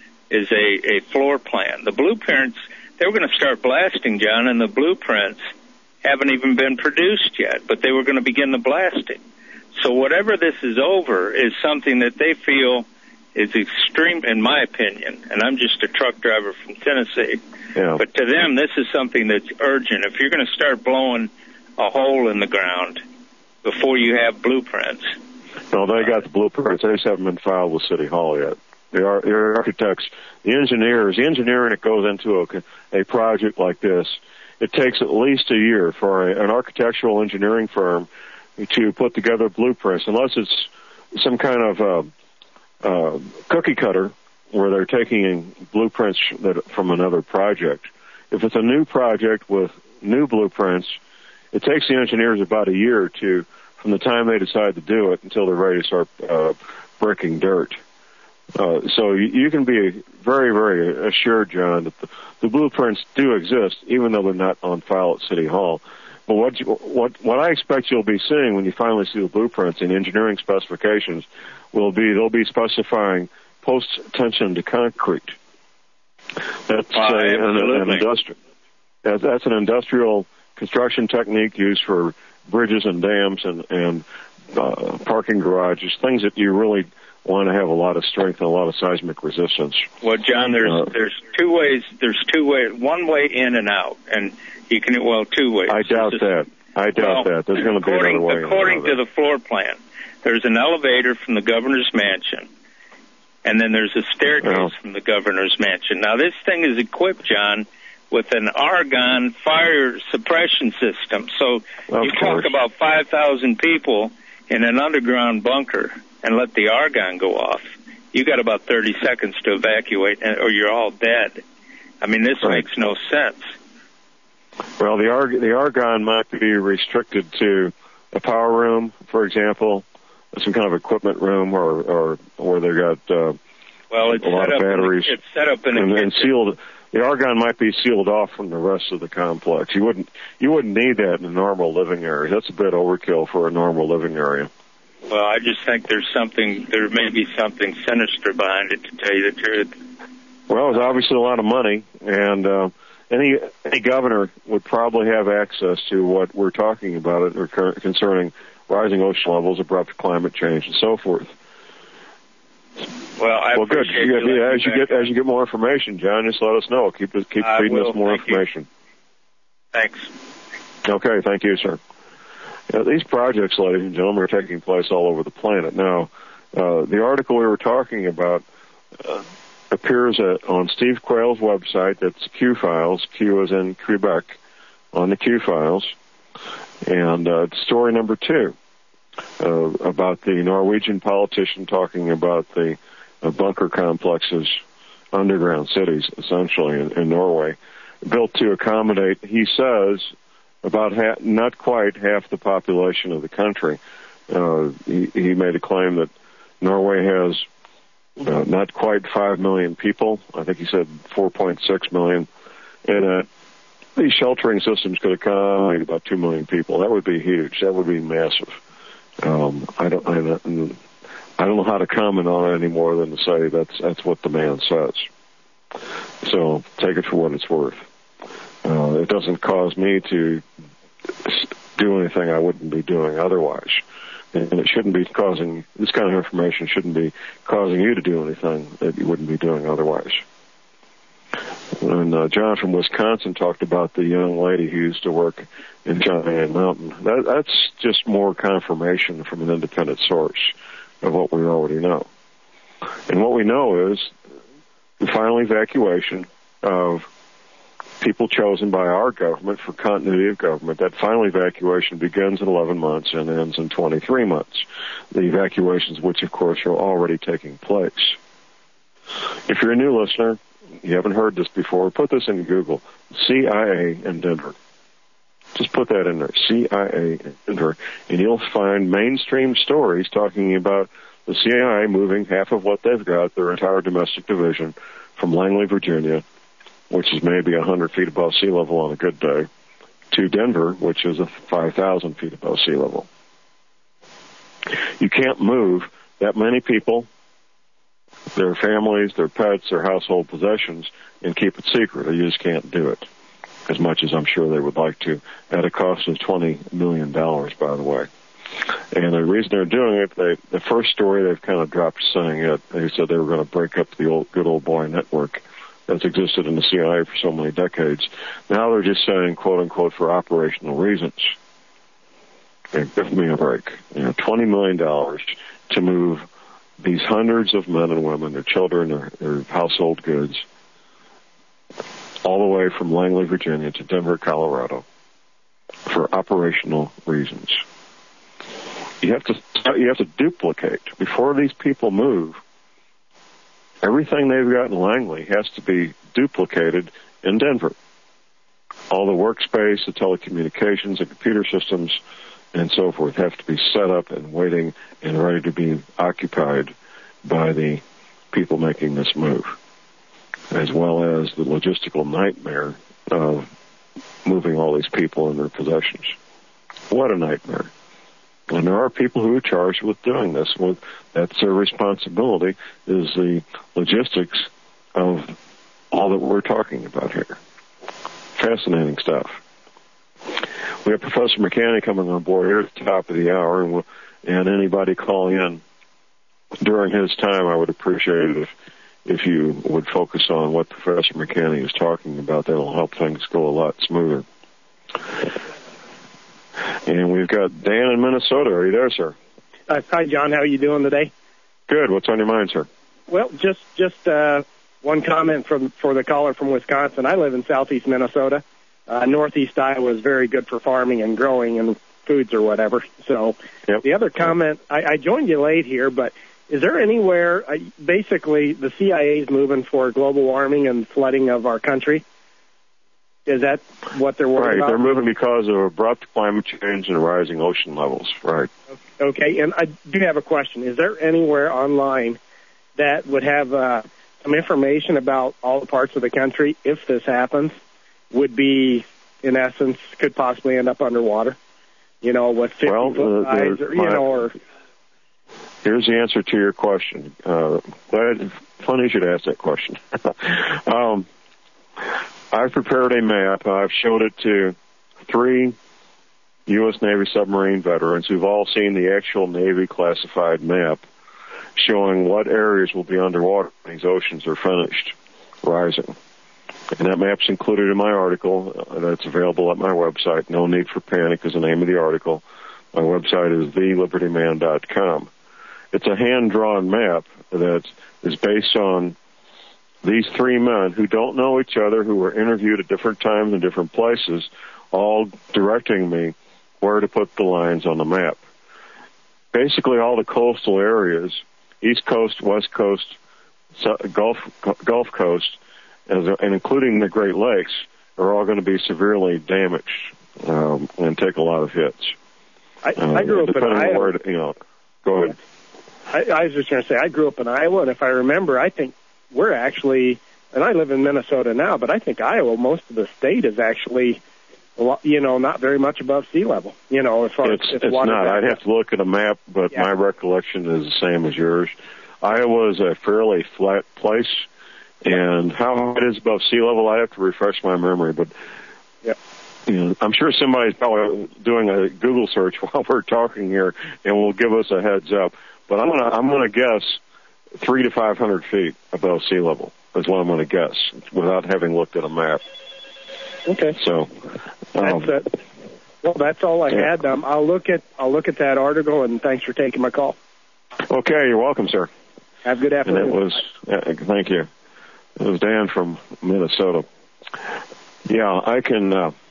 a floor plan. The blueprints, they were going to start blasting, John, and the blueprints haven't even been produced yet, but they were going to begin the blasting. So whatever this is over is something that they feel is extreme, in my opinion, and I'm just a truck driver from Tennessee. Yeah. But to them, this is something that's urgent. If you're going to start blowing a hole in the ground before you have blueprints. No, they got the blueprints. They just haven't been filed with City Hall yet. The architects, the engineering that goes into a project like this, it takes at least a year for an architectural engineering firm to put together blueprints, unless it's some kind of cookie cutter where they're taking blueprints from another project. If it's a new project with new blueprints, it takes the engineers about a year or two from the time they decide to do it until they're ready to start breaking dirt. So you can be very, very assured, John, that the blueprints do exist, even though they're not on file at City Hall. But what I expect you'll be seeing when you finally see the blueprints and engineering specifications they'll be specifying post-tension to concrete. That's an industrial. That's an industrial construction technique used for bridges and dams and parking garages, things that you really want to have a lot of strength and a lot of seismic resistance. Well, John, there's two ways. There's two ways. One way in and out, and you can two ways. I doubt that. There's going to be another way. According to the floor plan, there's an elevator from the governor's mansion, and then there's a staircase from the governor's mansion. Now, this thing is equipped, John, with an argon fire suppression system. So you talk about 5,000 people in an underground bunker and let the argon go off. You got about 30 seconds to evacuate, or you're all dead. I mean, this makes no sense. Well, the argon might be restricted to a power room, for example, some kind of equipment room, or where they got a lot of batteries. It's set up in and sealed. The argon might be sealed off from the rest of the complex. You wouldn't need that in a normal living area. That's a bit overkill for a normal living area. Well, I just think there may be something sinister behind it, to tell you the truth. Well, it's obviously a lot of money, and any governor would probably have access to what we're talking about concerning rising ocean levels, abrupt climate change, and so forth. Well, good. As you get more information, John, just let us know. Keep feeding us more information. Thanks. Okay, thank you, sir. These projects, ladies and gentlemen, are taking place all over the planet. Now, the article we were talking about appears on Steve Quayle's website. That's Q Files. Q is in Quebec on the Q Files. And story number 2 about the Norwegian politician talking about the bunker complexes, underground cities, essentially, in Norway, built to accommodate, he says, about not quite half the population of the country. He made a claim that Norway has not quite 5 million people. I think he said 4.6 million. And these sheltering systems could accommodate about 2 million people. That would be huge. That would be massive. I don't know how to comment on it any more than to say that's what the man says. So take it for what it's worth. It doesn't cause me to do anything I wouldn't be doing otherwise. And it shouldn't be causing, this kind of information shouldn't be causing you to do anything that you wouldn't be doing otherwise. And John from Wisconsin talked about the young lady who used to work in Cheyenne Mountain. That's just more confirmation from an independent source of what we already know. And what we know is the final evacuation of people chosen by our government for continuity of government. That final evacuation begins in 11 months and ends in 23 months. The evacuations, which of course are already taking place. If you're a new listener, you haven't heard this before, put this in Google, CIA in Denver. Just put that in there, CIA in Denver, and you'll find mainstream stories talking about the CIA moving half of what they've got, their entire domestic division, from Langley, Virginia, which is maybe 100 feet above sea level on a good day, to Denver, which is 5,000 feet above sea level. You can't move that many people, their families, their pets, their household possessions, and keep it secret. You just can't do it, as much as I'm sure they would like to, at a cost of $20 million, by the way. And the reason they're doing it, the first story they've kind of dropped saying it. They said they were going to break up the good old boy network that's existed in the CIA for so many decades. Now they're just saying, quote unquote, for operational reasons. Okay, give me a break. $20 million to move these hundreds of men and women, their children, their household goods, all the way from Langley, Virginia to Denver, Colorado, for operational reasons. You have to duplicate before these people move. Everything they've got in Langley has to be duplicated in Denver. All the workspace, the telecommunications, the computer systems, and so forth have to be set up and waiting and ready to be occupied by the people making this move, as well as the logistical nightmare of moving all these people and their possessions. What a nightmare. And there are people who are charged with doing this. That's their responsibility, is the logistics of all that we're talking about here. Fascinating stuff. We have Professor McCanny coming on board here at the top of the hour, and anybody calling in during his time, I would appreciate it if you would focus on what Professor McCanny is talking about. That will help things go a lot smoother. And we've got Dan in Minnesota. Are you there, sir? Hi, John. How are you doing today? Good. What's on your mind, sir? Well, just one comment for the caller from Wisconsin. I live in southeast Minnesota. Northeast Iowa is very good for farming and growing and foods or whatever. So The other comment, I joined you late here, but is there anywhere, basically the CIA is moving for global warming and flooding of our country? Is that what they're worried about? Right, they're moving because of abrupt climate change and rising ocean levels. Right. Okay, and I do have a question. Is there anywhere online that would have some information about all the parts of the country, if this happens, would be, in essence, could possibly end up underwater? With 50-foot highs, or... Here's the answer to your question. Funny you should ask that question. I've prepared a map. I've showed it to 3 U.S. Navy submarine veterans who've all seen the actual Navy classified map showing what areas will be underwater when these oceans are finished rising. And that map's included in my article that's available at my website. No Need for Panic is the name of the article. My website is thelibertyman.com. It's a hand-drawn map that is based on these 3 men who don't know each other, who were interviewed at different times in different places, all directing me where to put the lines on the map. Basically, all the coastal areas, East Coast, West Coast, Gulf Coast, and including the Great Lakes, are all going to be severely damaged and take a lot of hits. I grew up in Iowa. Go ahead. I was just going to say, I grew up in Iowa, and if I remember, I think we're actually, and I live in Minnesota now, but I think Iowa, most of the state is actually, not very much above sea level, as far as it's not. I'd have to look at a map, but my recollection is the same as yours. Iowa is a fairly flat place, and how it is above sea level, I have to refresh my memory, but I'm sure somebody's probably doing a Google search while we're talking here and will give us a heads up. But I'm gonna guess 300 to 500 feet above sea level is what I'm going to guess without having looked at a map. Okay. So that's it. Well, that's all I had. I'll look at that article, and thanks for taking my call. Okay, you're welcome, sir. Have a good afternoon. And thank you. It was Dan from Minnesota. Yeah, I can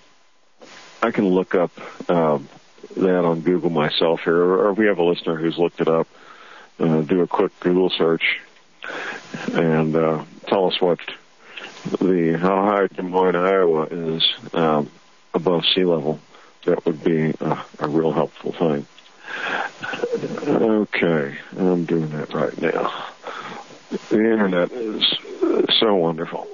look up that on Google myself here, or we have a listener who's looked it up. Do a quick Google search and tell us what how high Des Moines, Iowa is above sea level. That would be a real helpful thing. Okay, I'm doing that right now. The internet is so wonderful,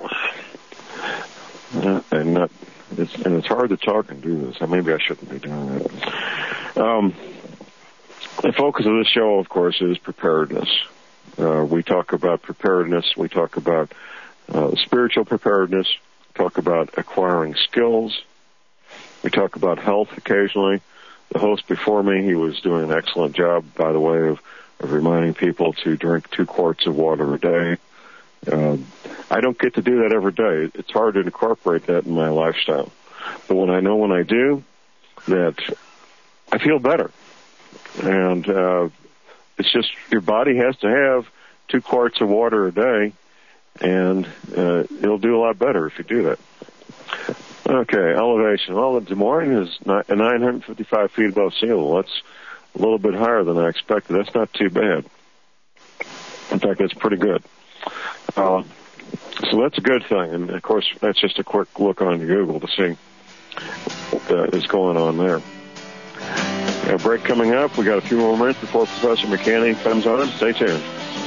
and it's hard to talk and do this. Maybe I shouldn't be doing that. The focus of this show, of course, is preparedness. We talk about preparedness. We talk about spiritual preparedness. We talk about acquiring skills. We talk about health occasionally. The host before me, he was doing an excellent job, by the way, of reminding people to drink 2 quarts of water a day. I don't get to do that every day. It's hard to incorporate that in my lifestyle. But when I do, that I feel better. And it's just your body has to have 2 quarts of water a day, and it'll do a lot better if you do that. Okay, elevation. Well, the Des Moines is 955 feet above sea level. That's a little bit higher than I expected. That's not too bad. In fact, that's pretty good. So that's a good thing. And, of course, that's just a quick look on Google to see what is going on there. A break coming up. We got a few more minutes before Professor McCanny comes on. Stay tuned.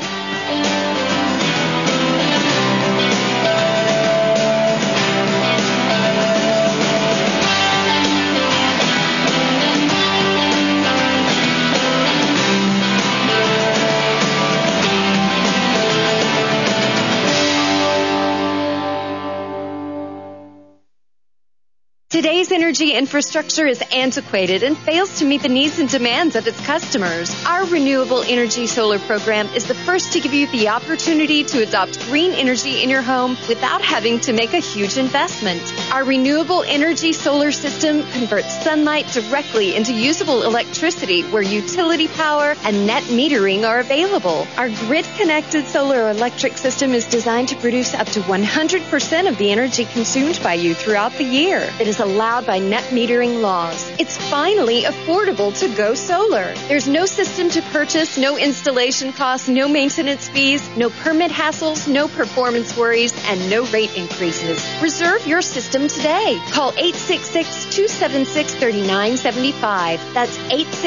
Today's energy infrastructure is antiquated and fails to meet the needs and demands of its customers. Our Renewable Energy Solar program is the first to give you the opportunity to adopt green energy in your home without having to make a huge investment. Our Renewable Energy Solar system converts sunlight directly into usable electricity where utility power and net metering are available. Our grid-connected solar electric system is designed to produce up to 100% of the energy consumed by you throughout the year. It is allowed by net metering laws. It's finally affordable to go solar. There's no system to purchase, no installation costs, no maintenance fees, no permit hassles, no performance worries, and no rate increases. Reserve your system today. Call 866-276-3975. That's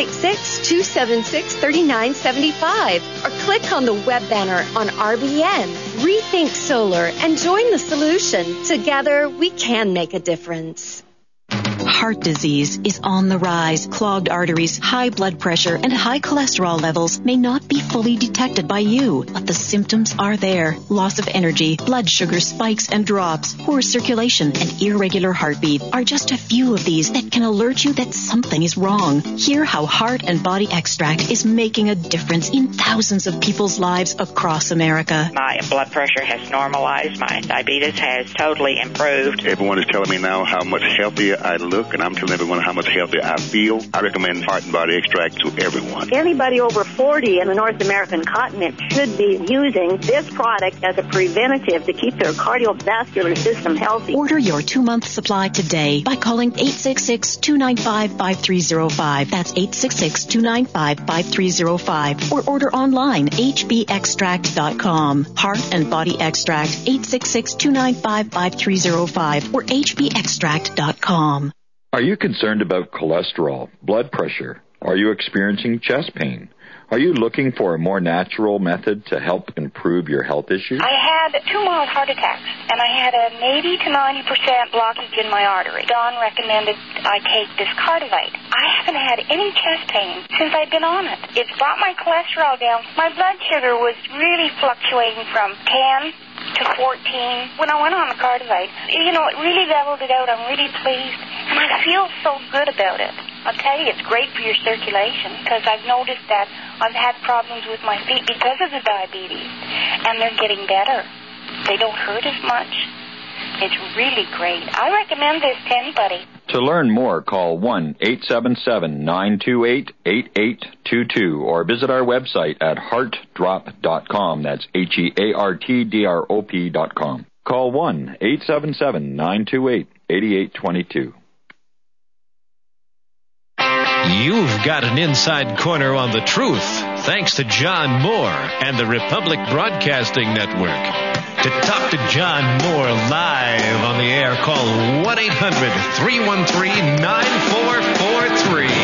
866-276-3975. Or click on the web banner on RBN. Rethink Solar and join the solution. Together, we can make a difference. Heart disease is on the rise. Clogged arteries, high blood pressure, and high cholesterol levels may not be fully detected by you, but the symptoms are there. Loss of energy, blood sugar spikes and drops, poor circulation, and irregular heartbeat are just a few of these that can alert you that something is wrong. Hear how Heart and Body Extract is making a difference in thousands of people's lives across America. My blood pressure has normalized. My diabetes has totally improved. Everyone is telling me now how much healthier I look, and I'm telling everyone how much healthier I feel. I recommend Heart and Body Extract to everyone. Anybody over 40 in the North American continent should be using this product as a preventative to keep their cardiovascular system healthy. Order your 2-month supply today by calling 866-295-5305. That's 866-295-5305. Or order online, hbextract.com. Heart and Body Extract, 866-295-5305 or hbextract.com. Are you concerned about cholesterol, blood pressure? Are you experiencing chest pain? Are you looking for a more natural method to help improve your health issues? I had 2 mild heart attacks, and I had an 80 to 90% blockage in my artery. Don recommended I take this Cardivite. I haven't had any chest pain since I've been on it. It's brought my cholesterol down. My blood sugar was really fluctuating from 10 to 14 when I went on the Cardivite. You know, it really leveled it out. I'm really pleased, and I feel so good about it. I'll tell you, it's great for your circulation because I've noticed that I've had problems with my feet because of the diabetes, and they're getting better. They don't hurt as much. It's really great. I recommend this to anybody. To learn more, call 1-877-928-8822 or visit our website at heartdrop.com. That's HEARTDROP.com. Call 1-877-928-8822. You've got an inside corner on the truth, thanks to John Moore and the Republic Broadcasting Network. To talk to John Moore live on the air, call 1-800-313-9443.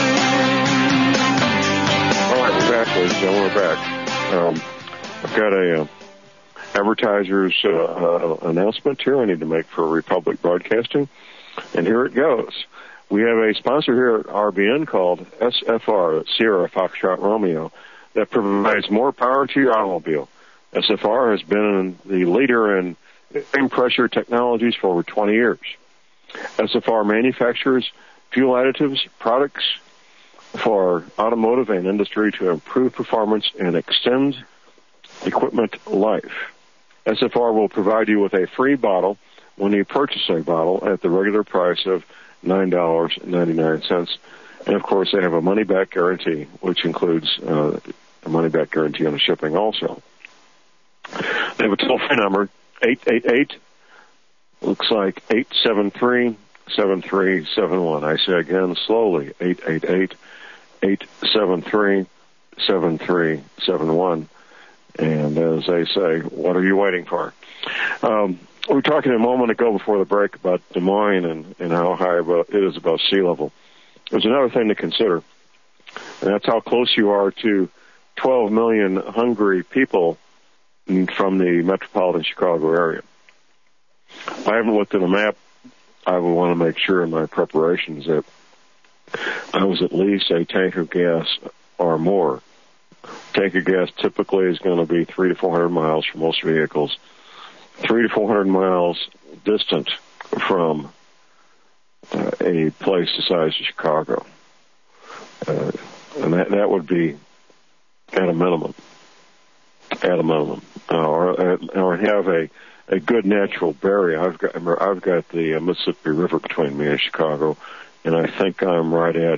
All right, we're back, ladies and gentlemen. We're back. I've got a advertiser's announcement here I need to make for Republic Broadcasting, and here it goes. We have a sponsor here at RBN called SFR, Sierra Foxtrot Romeo, that provides more power to your automobile. SFR has been the leader in flame pressure technologies for over 20 years. SFR manufactures fuel additives, products for automotive and industry to improve performance and extend equipment life. SFR will provide you with a free bottle when you purchase a bottle at the regular price of $9.99. And, of course, they have a money-back guarantee, which includes a money-back guarantee on the shipping also. They have a toll-free number, 888, looks like 873-7371. I say again slowly, 888-873-7371. And as they say, what are you waiting for? We were talking a moment ago before the break about Des Moines and how high it is above sea level. There's another thing to consider, and that's how close you are to 12 million hungry people from the metropolitan Chicago area. I haven't looked at a map. I would want to make sure in my preparations that I was at least a tank of gas or more. Tank of gas typically is going to be 300 to 400 miles for most vehicles, 300 to 400 miles distant from a place the size of Chicago. And that would be at a minimum. Or have a good natural barrier. I've got the Mississippi River between me and Chicago, and I think I'm right at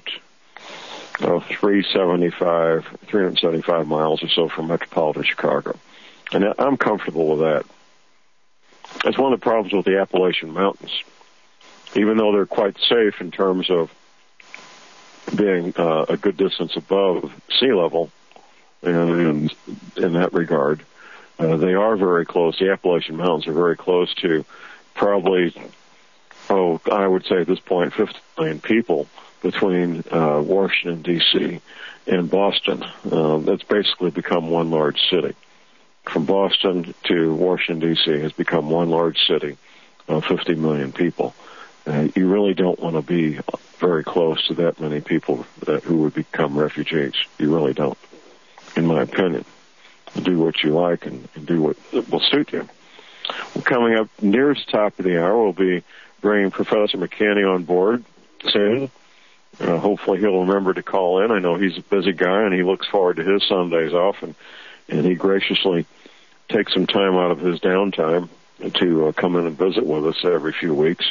375 miles or so from metropolitan Chicago. And I'm comfortable with that. That's one of the problems with the Appalachian Mountains. Even though they're quite safe in terms of being a good distance above sea level, and in that regard, they are very close. The Appalachian Mountains are very close to probably, I would say at this point, 50 million people between Washington, D.C. and Boston. That's basically become one large city. From Boston to Washington, D.C. has become one large city of 50 million people. You really don't want to be very close to that many people who would become refugees. You really don't, in my opinion. Do what you like and do what will suit you. Well, coming up near the top of the hour, we'll be bringing Professor McCanny on board soon. Hopefully he'll remember to call in. I know he's a busy guy, and he looks forward to his Sundays off, and he graciously takes some time out of his downtime to come in and visit with us every few weeks.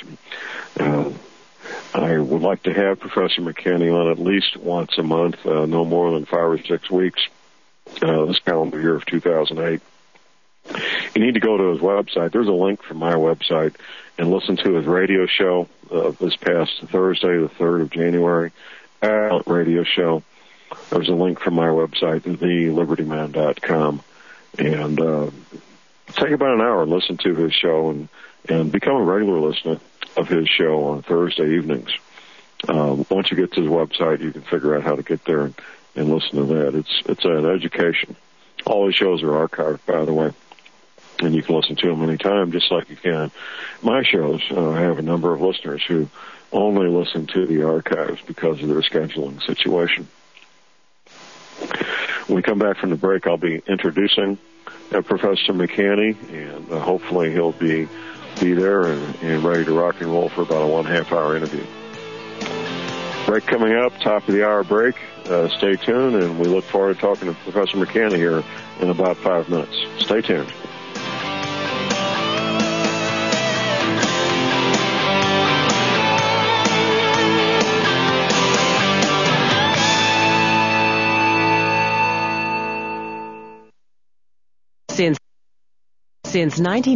I would like to have Professor McCanny on at least once a month, no more than 5 or 6 weeks, this calendar year of 2008. You need to go to his website. There's a link from my website and listen to his radio show this past Thursday, the 3rd of January, radio show. There's a link from my website, thelibertyman.com. And take about an hour and listen to his show and become a regular listener of his show on Thursday evenings. Once you get to his website, you can figure out how to get there and listen to that. It's an education. All his shows are archived, by the way, and you can listen to them anytime, just like you can my shows. I have a number of listeners who only listen to the archives because of their scheduling situation. When we come back from the break, I'll be introducing Professor McCanny, and hopefully he'll be there and ready to rock and roll for about a 1.5 hour interview. Break coming up, top of the hour break. Stay tuned, and we look forward to talking to Professor McCanny here in about 5 minutes. Stay tuned. Since 19